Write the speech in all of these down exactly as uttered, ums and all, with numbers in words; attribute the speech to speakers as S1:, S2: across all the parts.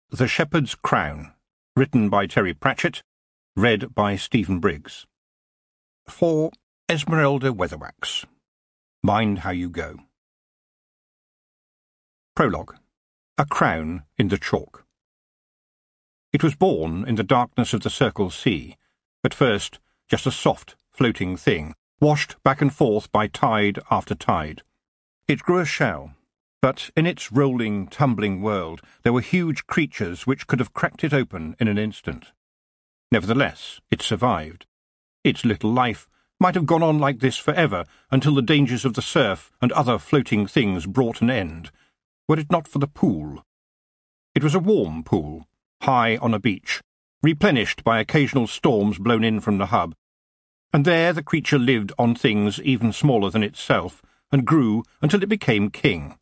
S1: The Shepherd's Crown, written by Terry Pratchett, read by Stephen Briggs. For Esmeralda Weatherwax. Mind How You Go. Prologue. A Crown in the Chalk. It was born in the darkness of the Circle Sea, at first just a soft, floating thing, washed back and forth by tide after tide. It grew a shell, but in its rolling, tumbling world there were huge creatures which could have cracked it open in an instant. Nevertheless, it survived. Its little life might have gone on like this forever until the dangers of the surf and other floating things brought an end, were it not for the pool. It was a warm pool, high on a beach, replenished by occasional storms blown in from the hub, and there the creature lived on things even smaller than itself, and grew until it became king.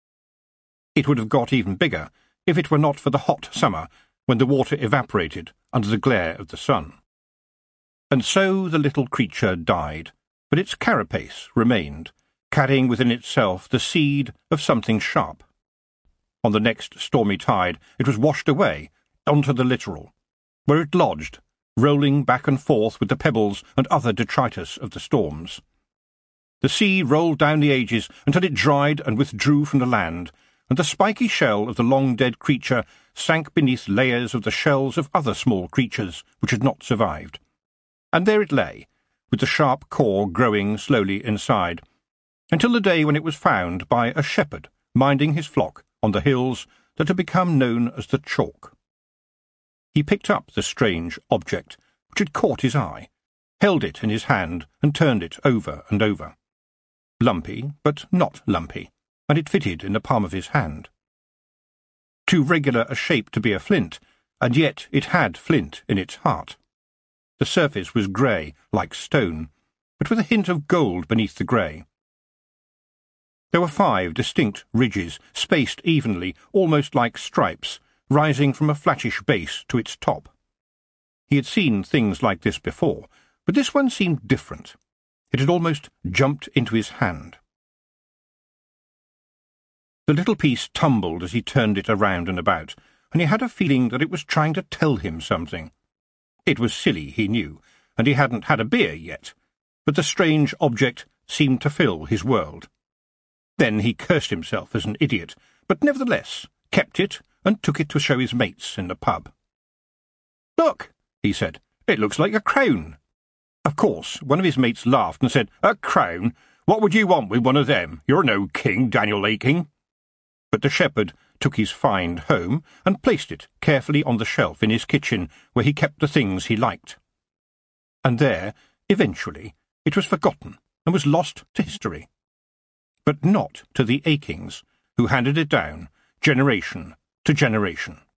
S1: It would have got even bigger if it were not for the hot summer, when the water evaporated under the glare of the sun. And so the little creature died, but its carapace remained, carrying within itself the seed of something sharp. On the next stormy tide it was washed away onto the littoral, where it lodged, rolling back and forth with the pebbles and other detritus of the storms. The sea rolled down the ages until it dried and withdrew from the land, and the spiky shell of the long-dead creature sank beneath layers of the shells of other small creatures which had not survived. And there it lay, with the sharp core growing slowly inside, until the day when it was found by a shepherd minding his flock on the hills that had become known as the Chalk. He picked up the strange object which had caught his eye, held it in his hand, and turned it over and over. Lumpy, but not lumpy, and it fitted in the palm of his hand. Too regular a shape to be a flint, and yet it had flint in its heart. The surface was grey, like stone, but with a hint of gold beneath the grey. There were five distinct ridges, spaced evenly, almost like stripes, rising from a flattish base to its top. He had seen things like this before, but this one seemed different. It had almost jumped into his hand. The little piece tumbled as he turned it around and about, and he had a feeling that it was trying to tell him something. It was silly, he knew, and he hadn't had a beer yet, but the strange object seemed to fill his world. Then he cursed himself as an idiot, but nevertheless kept it and took it to show his mates in the pub. "Look," he said, "it looks like a crown." Of course, one of his mates laughed and said, "A crown? What would you want with one of them? You're no king, Daniel Aking." But the shepherd took his find home and placed it carefully on the shelf in his kitchen, where he kept the things he liked. And there, eventually, it was forgotten and was lost to history. But not to the Akings, who handed it down, generation to generation.